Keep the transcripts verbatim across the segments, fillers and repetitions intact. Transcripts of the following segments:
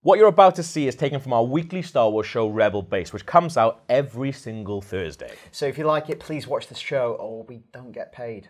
What you're about to see is taken from our weekly Star Wars show, Rebel Base, which comes out every single Thursday. So if you like it, please watch the show or we don't get paid.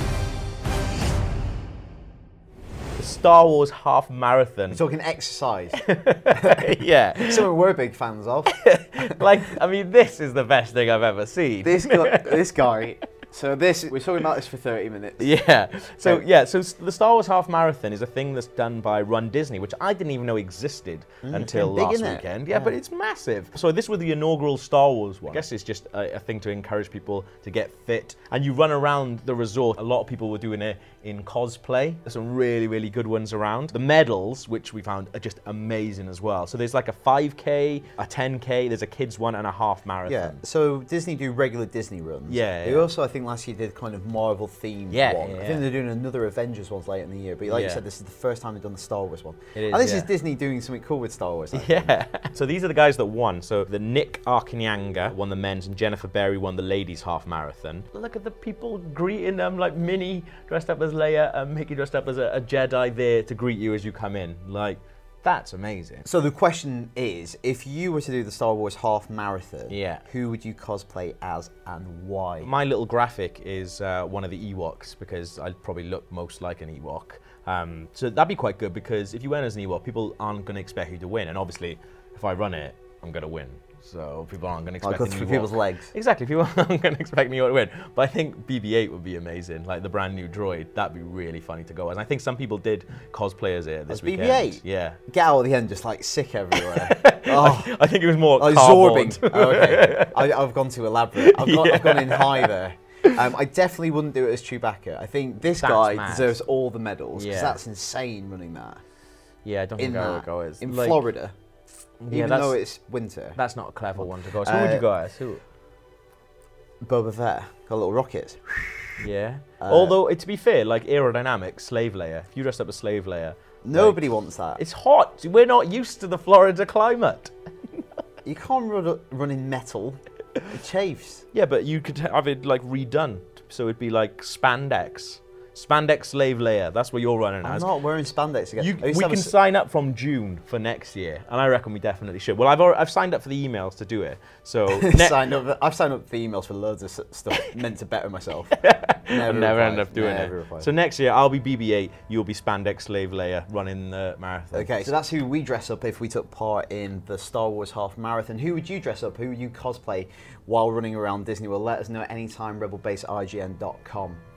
The Star Wars half marathon. We're talking exercise. Yeah. Something we're big fans of. Like, I mean, this is the best thing I've ever seen. This guy, this guy. So this, we're talking about this for thirty minutes. Yeah. So yeah, so the Star Wars half marathon is a thing that's done by Run Disney, which I didn't even know existed mm, until big, last weekend. Yeah, yeah, but it's massive. So this was the inaugural Star Wars one. I guess it's just a, a thing to encourage people to get fit. And you run around the resort. A lot of people were doing it in cosplay. There's some really, really good ones around. The medals, which we found are just amazing as well. So there's like a five K, a ten K, there's a kids one and a half marathon. Yeah, so Disney do regular Disney runs. Yeah, They yeah. also, I think last year did kind of Marvel themed yeah, one. Yeah, yeah. I think they're doing another Avengers ones later in the year. But like yeah. you said, this is the first time they've done the Star Wars one. It is, and this yeah. is Disney doing something cool with Star Wars. I Yeah. So these are the guys that won. So the Nick Arcanyanga won the men's and Jennifer Berry won the ladies half marathon. Look at the people greeting them, like Minnie dressed up as Leia and Mickey dressed up as a, a Jedi there to greet you as you come in. Like, that's amazing. So the question is, if you were to do the Star Wars half marathon, yeah. who would you cosplay as and why? My little graphic is uh, one of the Ewoks because I'd probably look most like an Ewok. Um, so that'd be quite good because if you went as an Ewok, people aren't going to expect you to win. And obviously, if I run it, I'm going to win. So people aren't going to expect I'll me go to through people's legs. Exactly, people aren't going to expect me to win. But I think B B eight would be amazing, like the brand new droid. That'd be really funny to go as. And I think some people did cosplay as it this as weekend. B B eight? Yeah. Get out at the end just like sick everywhere. Oh. I, I think it was more like cardboard. Zorbing. Oh, okay. I, I've gone too elaborate. I've gone, Yeah. I've gone in high there. Um, I definitely wouldn't do it as Chewbacca. I think this That's guy mad. deserves all the medals because Yeah. that's insane running that. Yeah, I don't in think I that, would go as. in like, Florida, yeah, even that's, though it's winter. That's not a clever one to go as. Who would Uh, you go as? Who? Boba Fett got little rockets. Yeah. Uh, Although, it, to be fair, like aerodynamics, Slave Leia. If you dressed up as Slave Leia, Nobody like, wants that. It's hot. We're not used to the Florida climate. You can't run, run in metal. It chafes. Yeah, but you could have it like redone, so it'd be like spandex. Spandex Slave Leia, that's what you're running I'm as. not wearing spandex again. You, I used we to have can a s- sign up from June for next year, and I reckon we definitely should. Well, I've already, I've signed up for the emails to do it, so ne- signed up, I've signed up for the emails for loads of s- stuff meant to better myself. Never, never replied. end up doing Never it. replied. So next year I'll be B B eight, you'll be Spandex Slave Leia running the marathon. Okay, so that's who we dress up if we took part in the Star Wars half marathon. Who would you dress up? Who would you cosplay while running around Disney World? Let us know anytime, rebel base I G N dot com.